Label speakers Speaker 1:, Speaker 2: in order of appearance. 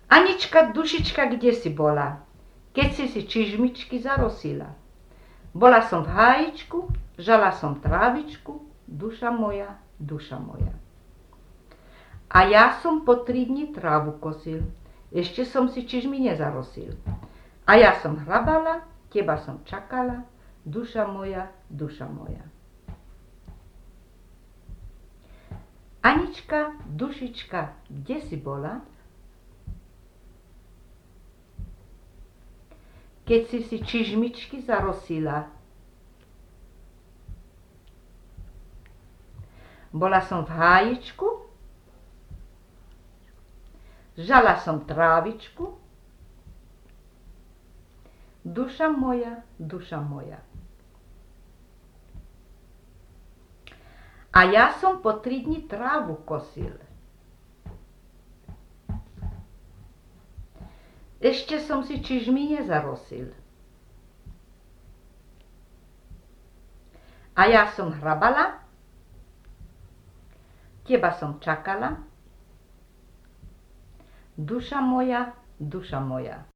Speaker 1: Anička, dušička, kde si bola, keď si čižmičky zarosila? Bola som v hájičku, žala som trávičku, duša moja, duša moja. A ja som po 3 dni trávu kosil, ešte som si čižmy nezarosil. A ja som hrabala, teba som čakala, duša moja, duša moja. Anička, dušička, kde si bola, keď si čižmičky zarosila? Bola som v hájičku, žala som trávičku, duša moja, duša moja. A ja som po 3 dni trávu kosil. Ešte som si čižmy nezarosil. A ja som hrabala, teba som čakala, duša moja, duša moja.